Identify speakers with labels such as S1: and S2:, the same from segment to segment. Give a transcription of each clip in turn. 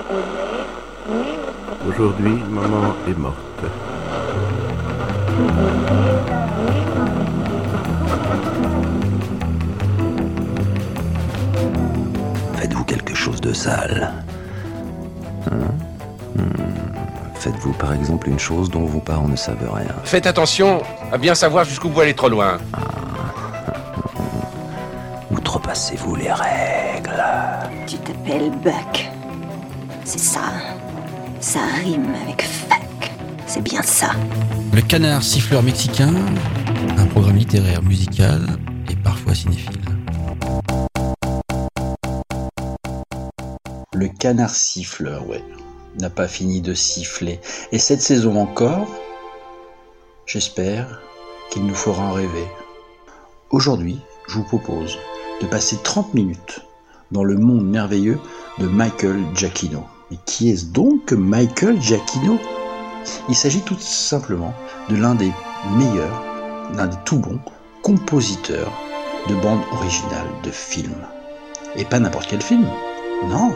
S1: Aujourd'hui, maman est morte.
S2: Faites-vous quelque chose de sale. Faites-vous par exemple une chose dont vos parents ne savent rien.
S3: Faites attention à bien savoir jusqu'où vous allez trop loin.
S2: Outrepassez-vous les règles.
S4: Tu t'appelles Buck. C'est ça. Ça rime avec fuck. C'est bien ça.
S5: Le Canard siffleur mexicain, un programme littéraire, musical et parfois cinéphile.
S6: Le Canard siffleur, ouais, n'a pas fini de siffler. Et cette saison encore, j'espère qu'il nous fera rêver. Aujourd'hui, je vous propose de passer 30 minutes dans le monde merveilleux de Michael Giacchino. Mais qui est-ce donc que Michael Giacchino ? Il s'agit tout simplement de l'un des meilleurs, l'un des tout bons compositeurs de bandes originales de films. Et pas n'importe quel film, non.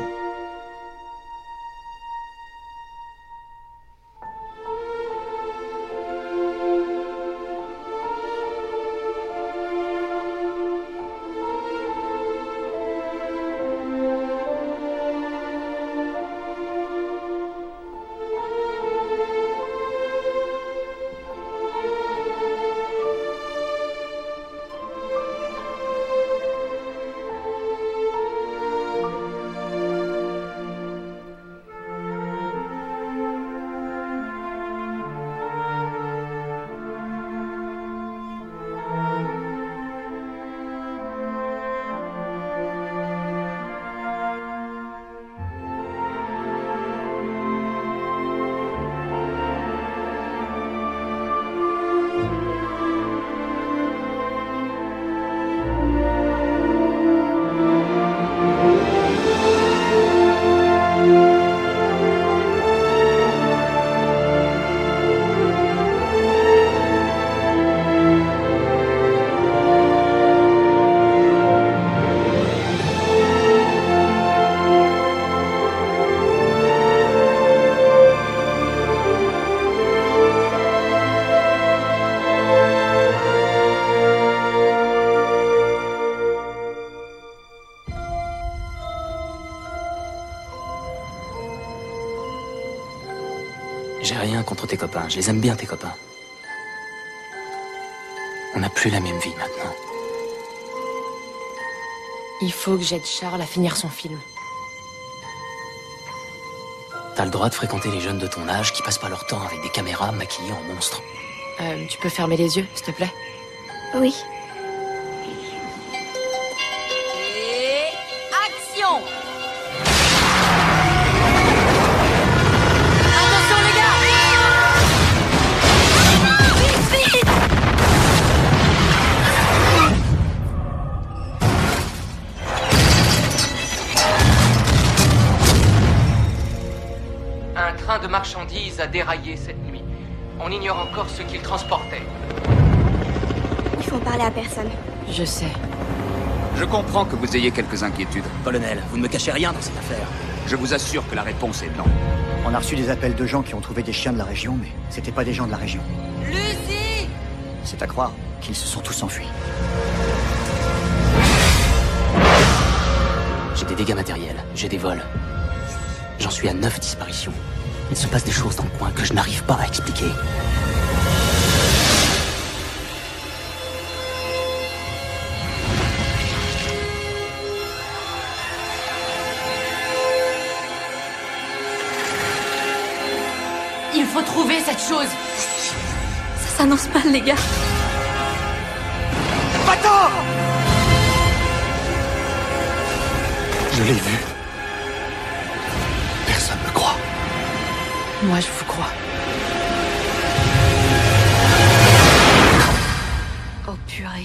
S7: J'ai rien contre tes copains, je les aime bien tes copains. On n'a plus la même vie maintenant.
S8: Il faut que j'aide Charles à finir son film.
S7: T'as le droit de fréquenter les jeunes de ton âge qui passent pas leur temps avec des caméras maquillées en monstres.
S8: Tu peux fermer les yeux, s'il te plaît?
S4: Oui.
S8: Et action! Attention les gars! Vite, vite!
S9: Un train de marchandises a déraillé cette nuit. On ignore encore ce qu'il transportait.
S4: Il faut parler à personne.
S8: Je sais.
S10: Je comprends que vous ayez quelques inquiétudes.
S7: Colonel, vous ne me cachez rien dans cette affaire.
S10: Je vous assure que la réponse est non.
S11: On a reçu des appels de gens qui ont trouvé des chiens de la région, mais c'était pas des gens de la région.
S8: Lucie!
S11: C'est à croire qu'ils se sont tous enfuis.
S7: J'ai des dégâts matériels, j'ai des vols. J'en suis à 9 disparitions. Il se passe des choses dans le coin que je n'arrive pas à expliquer.
S8: Il faut trouver cette chose!
S4: Ça s'annonce mal, les gars.
S11: Va-t'en! Je l'ai vu. Personne ne me croit.
S8: Moi, je vous crois. Oh purée.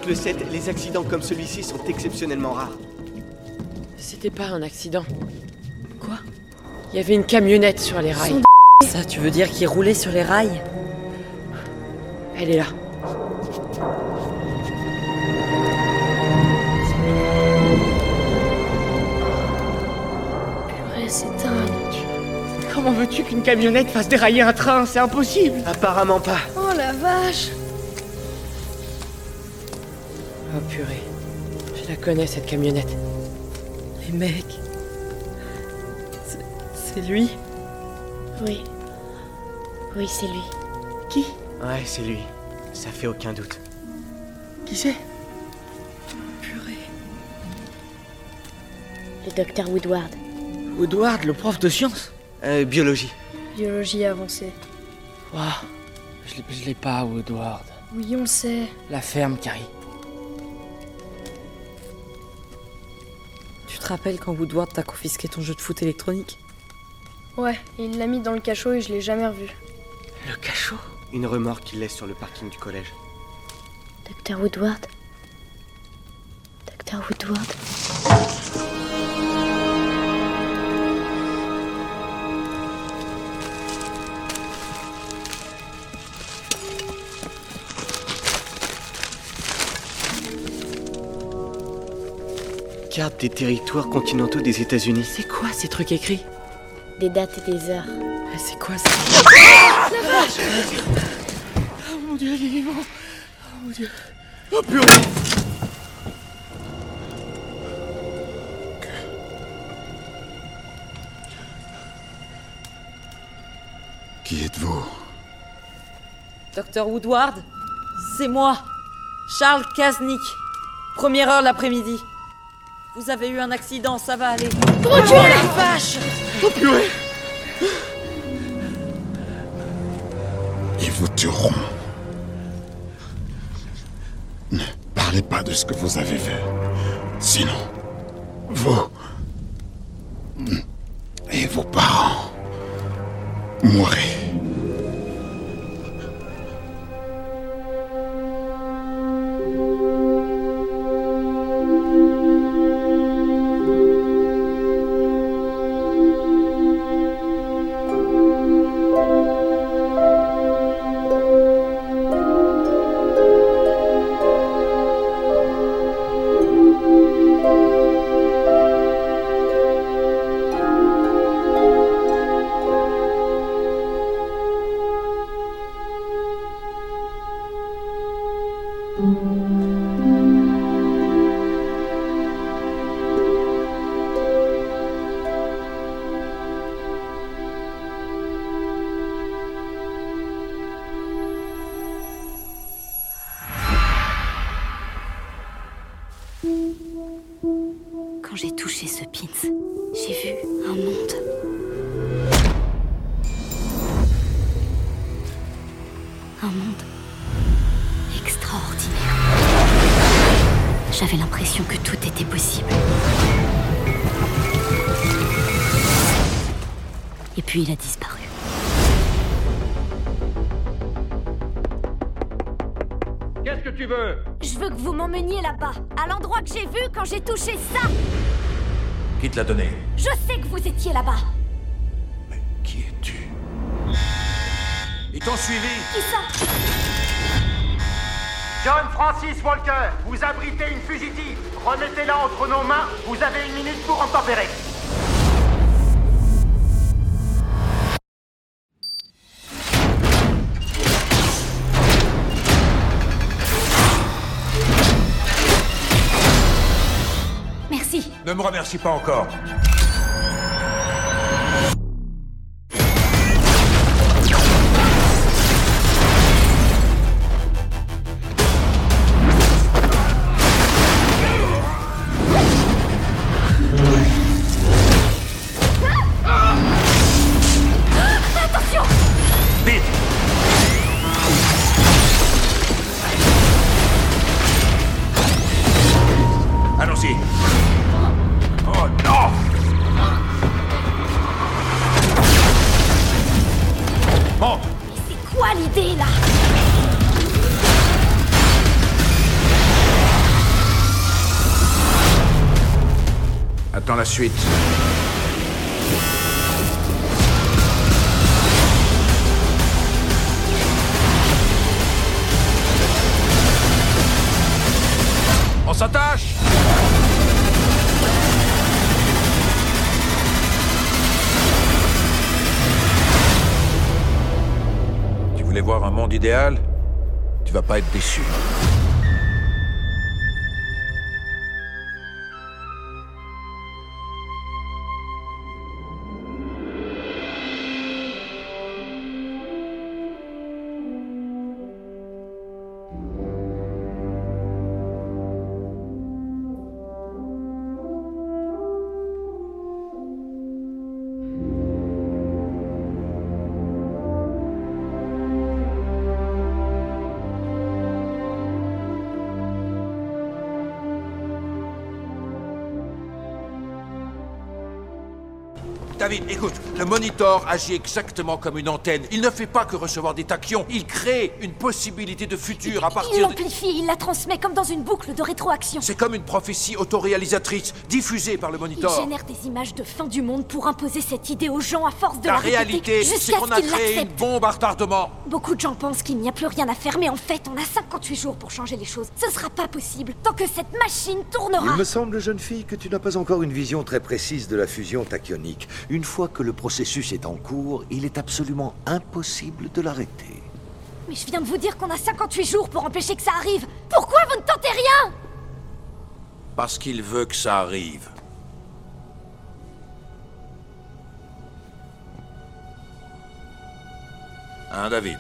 S12: que le 7, les accidents comme celui-ci sont exceptionnellement rares.
S13: C'était pas un accident. Quoi? Il y avait une camionnette sur les rails.
S14: Ça, tu veux dire qu'il roulait sur les rails?
S13: Elle est là.
S15: Purée, c'est dingue.
S13: Comment veux-tu qu'une camionnette fasse dérailler un train? C'est impossible.
S12: Apparemment pas.
S15: Oh la vache.
S13: Oh purée. Je la connais, cette camionnette.
S14: Les mecs... C'est lui?
S15: Oui. Oui, c'est lui.
S13: Qui?
S12: Ouais, c'est lui. Ça fait aucun doute.
S13: Qui c'est?
S14: Purée.
S15: Le docteur Woodward.
S13: Woodward, le prof de sciences?
S12: Biologie.
S15: Biologie avancée.
S13: Waouh. Je l'ai pas, Woodward.
S15: Oui, on le sait.
S13: La ferme, Carrie.
S14: Tu te rappelles quand Woodward t'a confisqué ton jeu de foot électronique?
S15: Ouais, et il l'a mis dans le cachot et je l'ai jamais revu.
S13: Le cachot?
S12: Une remorque qu'il laisse sur le parking du collège.
S15: Docteur Woodward. Docteur Woodward.
S12: Carte des territoires continentaux des États-Unis.
S13: C'est quoi ces trucs écrits?
S15: Des dates et des heures.
S14: C'est quoi ça?
S15: La vache!
S13: Oh mon Dieu, il est vivant. Oh mon Dieu.
S12: Oh purée!
S16: Qui êtes-vous?
S14: Docteur Woodward, c'est moi, Charles Kaznick. Première heure l'après-midi. Vous avez eu un accident, ça va aller.
S15: Oh la vache!
S12: Oh purée!
S16: Ils vous tueront. Ne parlez pas de ce que vous avez vu. Sinon, vous et vos parents mourrez.
S4: Quand j'ai touché ce pins, j'ai vu un monde. Un monde extraordinaire. J'avais l'impression que tout était possible. Et puis il a disparu.
S3: Qu'est-ce que tu veux?
S17: Je veux que vous m'emmeniez là-bas, à l'endroit que j'ai vu quand j'ai touché ça.
S3: Qui te l'a donné?
S17: Je sais que vous étiez là-bas.
S3: Mais qui es-tu? Ils t'ont suivi?
S17: Qui ça?
S18: John Francis Walker, vous abritez une fugitive. Remettez-la entre nos mains, vous avez 1 minute pour en tempérer.
S17: Merci.
S3: Ne me remercie pas encore.
S17: Attention!
S3: Vite! Allons-y. Oh non! Monte!
S17: Mais c'est quoi l'idée là?
S3: Attends la suite. On s'attache! Tu voulais voir un monde idéal? Tu vas pas être déçu. David, écoute, le Monitor agit exactement comme une antenne. Il ne fait pas que recevoir des tachyons, il crée une possibilité de futur à partir de...
S17: Il l'amplifie, il la transmet comme dans une boucle de rétroaction.
S3: C'est comme une prophétie autoréalisatrice, diffusée par le Monitor.
S17: Il génère des images de fin du monde pour imposer cette idée aux gens à force de
S3: la
S17: répéter
S3: réalité, c'est qu'on a créé une bombe à retardement.
S17: Beaucoup de gens pensent qu'il n'y a plus rien à faire, mais en fait, on a 58 jours pour changer les choses. Ce sera pas possible tant que cette machine tournera.
S19: Il me semble, jeune fille, que tu n'as pas encore une vision très précise de la fusion tachyonique. Une fois que le processus est en cours, il est absolument impossible de l'arrêter.
S17: Mais je viens de vous dire qu'on a 58 jours pour empêcher que ça arrive. Pourquoi vous ne tentez rien?
S3: Parce qu'il veut que ça arrive. Hein, David?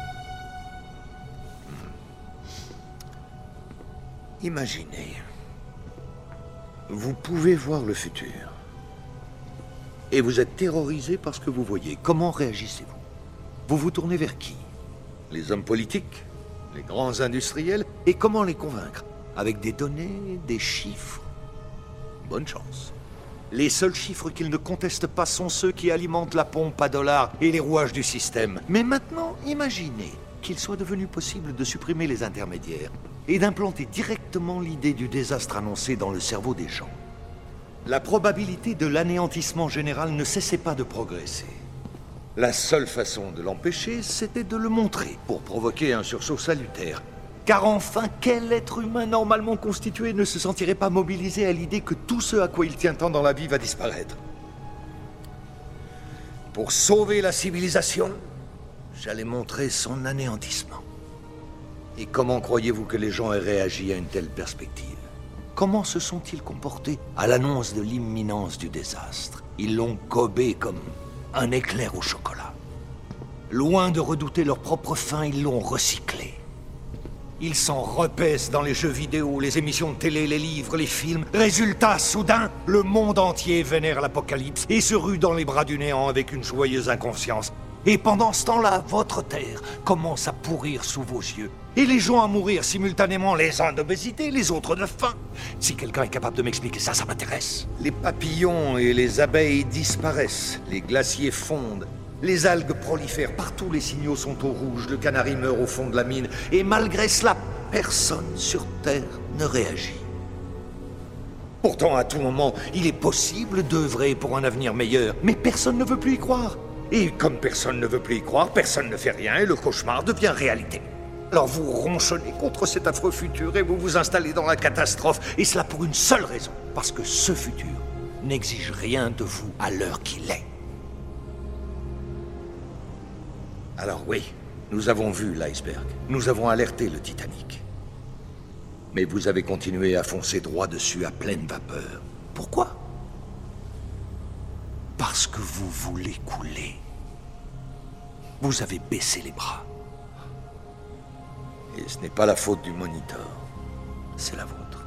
S19: Imaginez. Vous pouvez voir le futur. Et vous êtes terrorisé par ce que vous voyez. Comment réagissez-vous? Vous vous tournez vers qui? Les hommes politiques? Les grands industriels? Et comment les convaincre? Avec des données, des chiffres? Bonne chance. Les seuls chiffres qu'ils ne contestent pas sont ceux qui alimentent la pompe à dollars et les rouages du système. Mais maintenant, imaginez qu'il soit devenu possible de supprimer les intermédiaires et d'implanter directement l'idée du désastre annoncé dans le cerveau des gens. La probabilité de l'anéantissement général ne cessait pas de progresser. La seule façon de l'empêcher, c'était de le montrer, pour provoquer un sursaut salutaire. Car enfin, quel être humain normalement constitué ne se sentirait pas mobilisé à l'idée que tout ce à quoi il tient tant dans la vie va disparaître? Pour sauver la civilisation, j'allais montrer son anéantissement. Et comment croyez-vous que les gens aient réagi à une telle perspective? Comment se sont-ils comportés à l'annonce de l'imminence du désastre? Ils l'ont gobé comme un éclair au chocolat. Loin de redouter leur propre fin, ils l'ont recyclé. Ils s'en repaissent dans les jeux vidéo, les émissions de télé, les livres, les films. Résultat, soudain, le monde entier vénère l'apocalypse et se rue dans les bras du néant avec une joyeuse inconscience. Et pendant ce temps-là, votre terre commence à pourrir sous vos yeux. Et les gens à mourir simultanément, les uns d'obésité, les autres de faim. Si quelqu'un est capable de m'expliquer ça, ça m'intéresse. Les papillons et les abeilles disparaissent, les glaciers fondent, les algues prolifèrent, partout les signaux sont au rouge, le canari meurt au fond de la mine. Et malgré cela, personne sur Terre ne réagit. Pourtant, à tout moment, il est possible d'œuvrer pour un avenir meilleur, mais personne ne veut plus y croire. Et comme personne ne veut plus y croire, personne ne fait rien et le cauchemar devient réalité. Alors vous ronchonnez contre cet affreux futur et vous vous installez dans la catastrophe. Et cela pour une seule raison. Parce que ce futur n'exige rien de vous à l'heure qu'il est. Alors oui, nous avons vu l'iceberg. Nous avons alerté le Titanic. Mais vous avez continué à foncer droit dessus à pleine vapeur. Pourquoi? Parce que vous voulez couler. Vous avez baissé les bras. Et ce n'est pas la faute du Monitor, c'est la vôtre.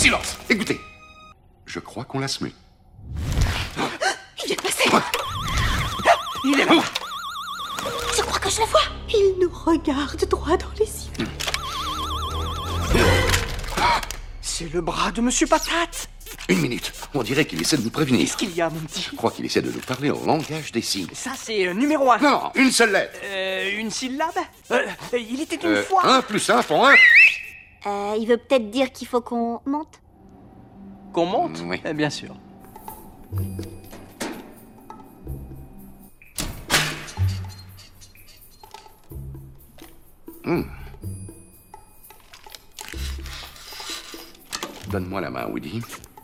S20: Silence. Écoutez. Je crois qu'on l'a semé.
S17: Il vient de passer.
S20: Il est là.
S17: Je crois que je le vois. Il nous regarde droit dans les yeux.
S12: C'est le bras de Monsieur Patate.
S20: Une minute. On dirait qu'il essaie de nous prévenir.
S12: Qu'est-ce qu'il y a, mon petit?
S20: Je crois qu'il essaie de nous parler en langage des signes.
S12: Ça, c'est numéro 1.
S20: Non, une seule lettre.
S12: Une syllabe. Il était une fois.
S20: 1 + 1 font 1.
S17: Il veut peut-être dire qu'il faut qu'on monte.
S12: Qu'on monte?
S20: Oui.
S12: Bien sûr.
S20: Donne-moi la main, Woody.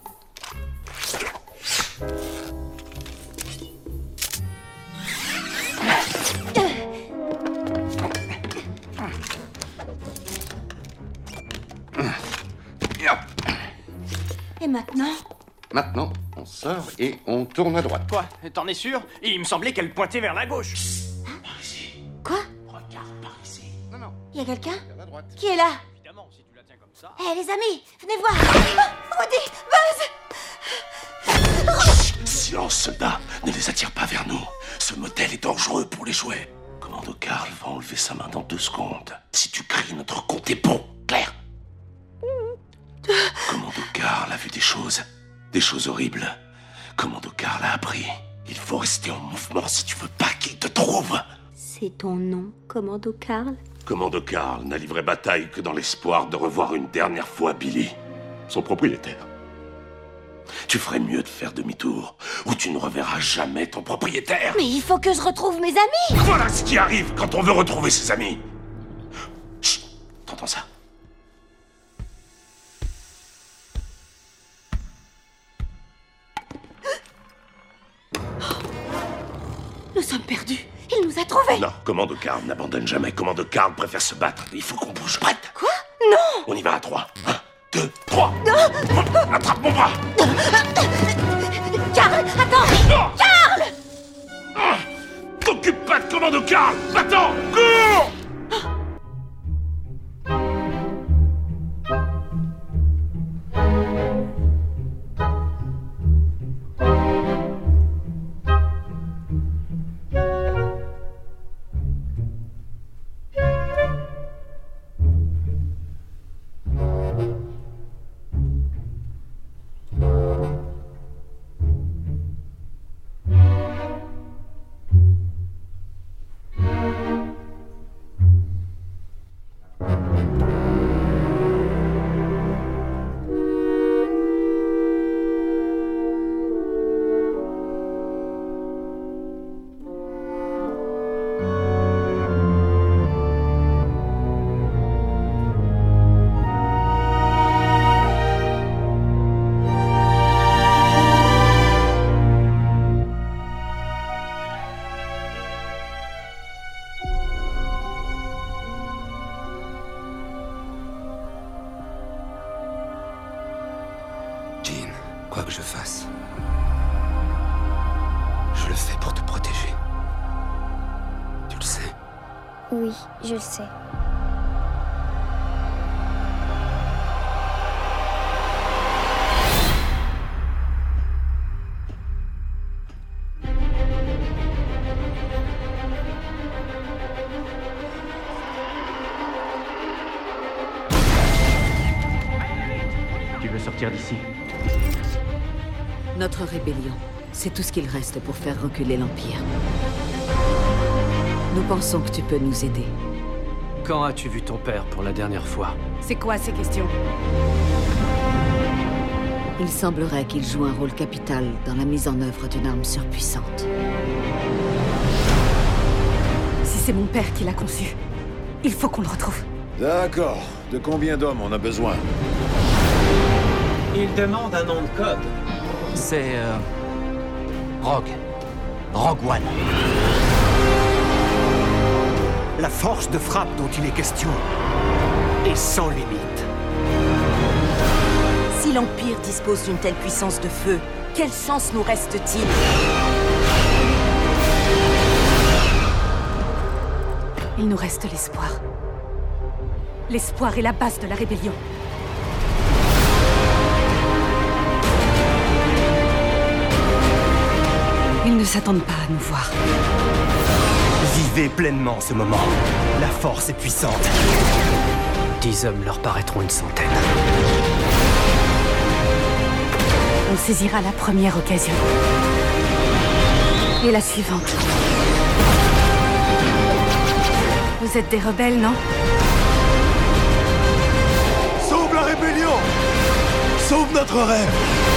S17: Et maintenant?
S20: Maintenant, on sort et on tourne à droite.
S12: Quoi? T'en es sûr? Il me semblait qu'elle pointait vers la gauche.
S17: Quoi?
S20: Regarde par ici. Non.
S17: Il y a quelqu'un?
S20: À droite.
S17: Qui est là?
S12: Évidemment, si tu la tiens comme ça.
S17: Eh les amis, venez voir. Woody, Buzz.
S21: Silence, soldats. Ne les attire pas vers nous. Ce modèle est dangereux pour les jouets. Commando Karl va enlever sa main dans 2 secondes. Si tu cries, notre compte est bon. Claire? Commando Karl a vu des choses horribles. Commando Karl a appris. Il faut rester en mouvement si tu veux pas qu'il te trouve.
S17: C'est ton nom, Commando Karl?
S21: Commando Karl n'a livré bataille que dans l'espoir de revoir une dernière fois Billy, son propriétaire. Tu ferais mieux de faire demi-tour, ou tu ne reverras jamais ton propriétaire.
S17: Mais il faut que je retrouve mes amis.
S21: Voilà ce qui arrive quand on veut retrouver ses amis. Chut, t'entends ça?
S17: Nous sommes perdus. Il nous a trouvés.
S21: Non, Commando Karl n'abandonne jamais. Commando Karl préfère se battre. Il faut qu'on bouge. Prête?
S17: Quoi? Non.
S21: On y va à 3. 1, 2, 3. Attrape mon bras.
S17: Karl, attends. Karl.
S21: T'occupe pas de Commando Karl. Va-t'en. Cours.
S2: Jean, quoi que je fasse, je le fais pour te protéger. Tu le sais?
S15: Oui, je le sais.
S22: Tu veux sortir d'ici?
S23: Notre rébellion, c'est tout ce qu'il reste pour faire reculer l'Empire. Nous pensons que tu peux nous aider.
S12: Quand as-tu vu ton père pour la dernière fois?
S8: C'est quoi ces questions?
S23: Il semblerait qu'il joue un rôle capital dans la mise en œuvre d'une arme surpuissante.
S8: Si c'est mon père qui l'a conçu, il faut qu'on le retrouve.
S19: D'accord. De combien d'hommes on a besoin?
S24: Il demande un nom de code.
S7: C'est... Rogue. Rogue One.
S24: La force de frappe dont il est question est sans limite.
S25: Si l'Empire dispose d'une telle puissance de feu, quelle chance nous reste-t-il?
S8: Il nous reste l'espoir. L'espoir est la base de la rébellion.
S25: ne s'attendent pas à nous voir.
S24: Vivez pleinement ce moment. La force est puissante. 10 hommes leur paraîtront une centaine.
S25: On saisira la première occasion. Et la suivante. Vous êtes des rebelles, non?
S1: Sauve la rébellion! Sauve notre rêve!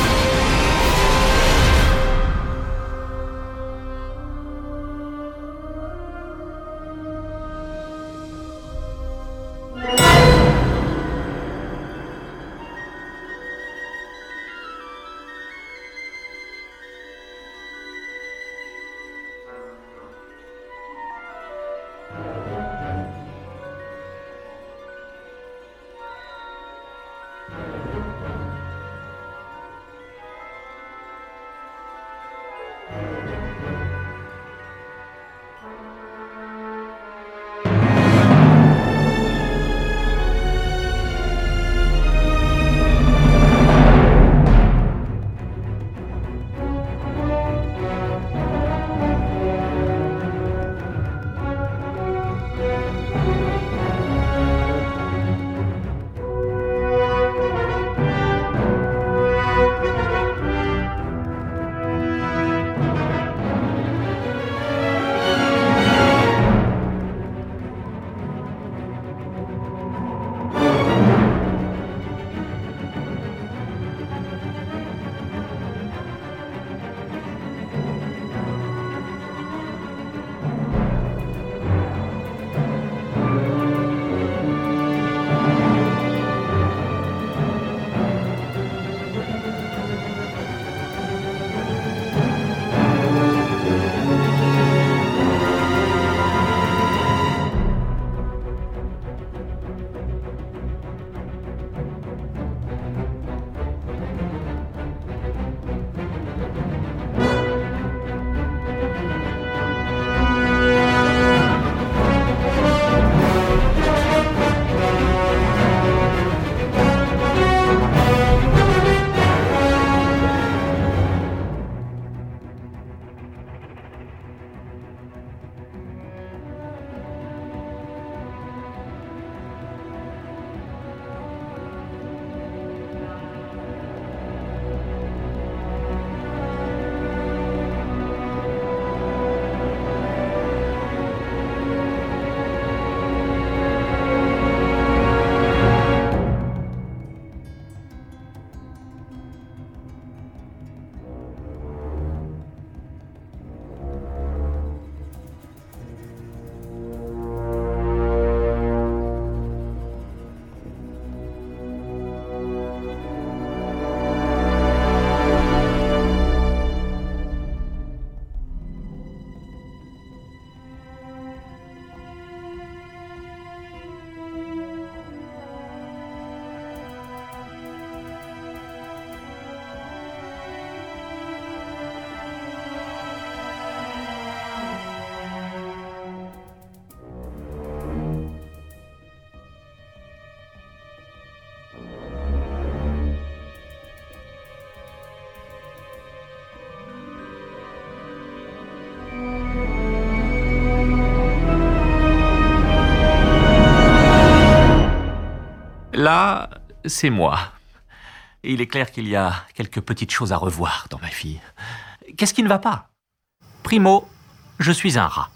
S5: Là, c'est moi. Et il est clair qu'il y a quelques petites choses à revoir dans ma fille. Qu'est-ce qui ne va pas? Primo, je suis un rat.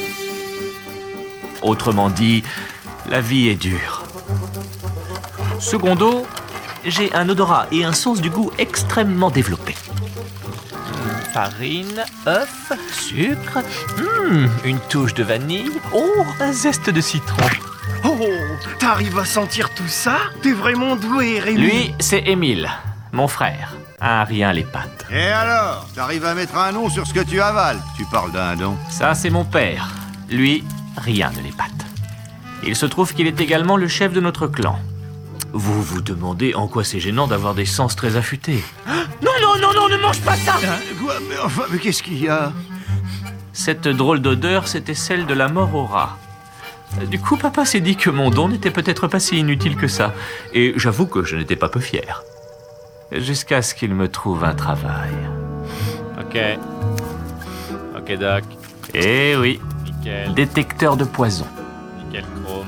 S5: Autrement dit, la vie est dure. Secondo, j'ai un odorat et un sens du goût extrêmement développés. Farine, œuf, sucre, une touche de vanille, un zeste de citron.
S24: Oh, t'arrives à sentir tout ça? T'es vraiment doué, Rémi.
S5: Lui, c'est Émile, mon frère. Un rien les pattes.
S6: Et alors? T'arrives à mettre un nom sur ce que tu avales? Tu parles d'un don.
S5: Ça, c'est mon père. Lui, rien ne l'épate. Il se trouve qu'il est également le chef de notre clan. Vous vous demandez en quoi c'est gênant d'avoir des sens très affûtés.
S24: Non, non, non, non, ne mange pas ça!
S6: Quoi? Mais qu'est-ce qu'il y a?
S5: Cette drôle d'odeur, c'était celle de la mort au rat. Du coup, papa s'est dit que mon don n'était peut-être pas si inutile que ça. Et j'avoue que je n'étais pas peu fier. Jusqu'à ce qu'il me trouve un travail.
S24: Ok.
S5: Ok, Doc. Eh oui. Nickel. Détecteur de poison. Nickel chrome.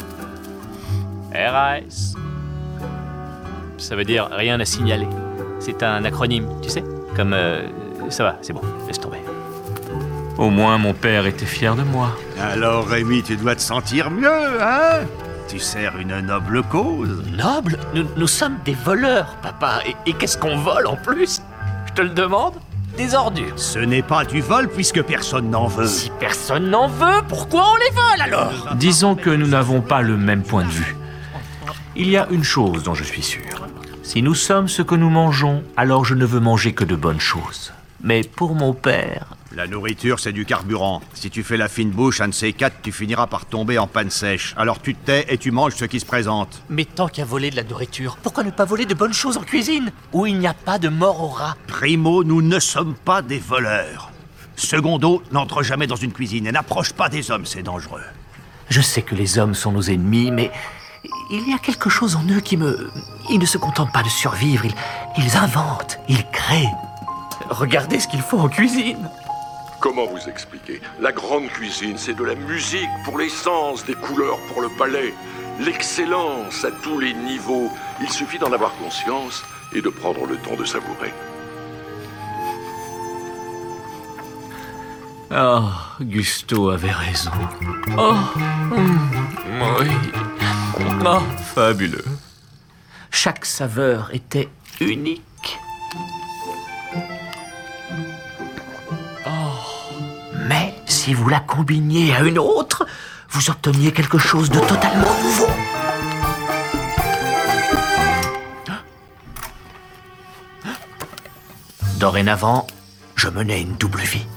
S5: RAS. Ça veut dire rien à signaler. C'est un acronyme, tu sais. Comme... ça va, c'est bon, laisse tomber. Au moins, mon père était fier de moi.
S6: Alors, Rémi, tu dois te sentir mieux, hein? Tu sers une noble cause.
S7: Noble? Nous sommes des voleurs, papa. Et qu'est-ce qu'on vole en plus? Je te le demande? Des ordures.
S6: Ce n'est pas du vol puisque personne n'en veut.
S7: Si personne n'en veut, pourquoi on les vole alors?
S5: Disons que nous n'avons pas le même point de vue. Il y a une chose dont je suis sûr. Si nous sommes ce que nous mangeons, alors je ne veux manger que de bonnes choses. Mais pour mon père...
S6: La nourriture, c'est du carburant. Si tu fais la fine bouche, un de ces quatre, tu finiras par tomber en panne sèche. Alors tu te tais et tu manges ce qui se présente.
S7: Mais tant qu'à voler de la nourriture, pourquoi ne pas voler de bonnes choses en cuisine, où il n'y a pas de mort au rat?
S6: Primo, nous ne sommes pas des voleurs. Secondo, n'entre jamais dans une cuisine et n'approche pas des hommes, c'est dangereux.
S7: Je sais que les hommes sont nos ennemis, mais... il y a quelque chose en eux qui me... Ils ne se contentent pas de survivre, ils inventent, ils créent. Regardez ce qu'il faut en cuisine.
S21: Comment vous expliquer? La grande cuisine, c'est de la musique pour les sens, des couleurs pour le palais, l'excellence à tous les niveaux. Il suffit d'en avoir conscience et de prendre le temps de savourer.
S5: Oh, Gusto avait raison. Oh, oui. Oh, fabuleux.
S7: Chaque saveur était unique. Mais si vous la combiniez à une autre, vous obteniez quelque chose de totalement nouveau. Dorénavant, je menais une double vie.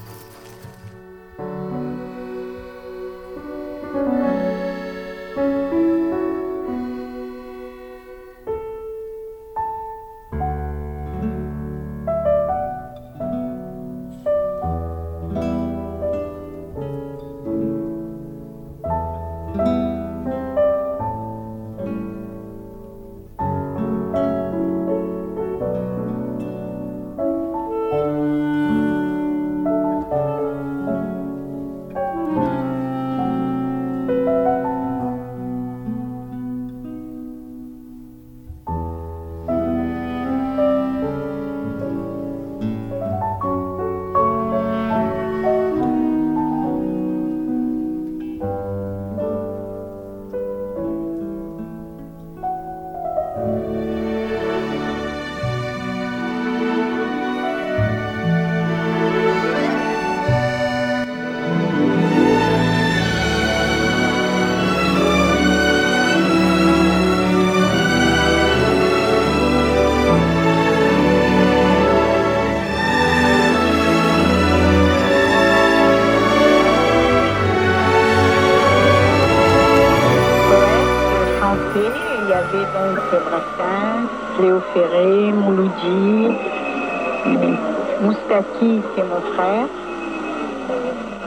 S9: Léo Ferré, Mouloudji, Moustaki, c'est mon frère.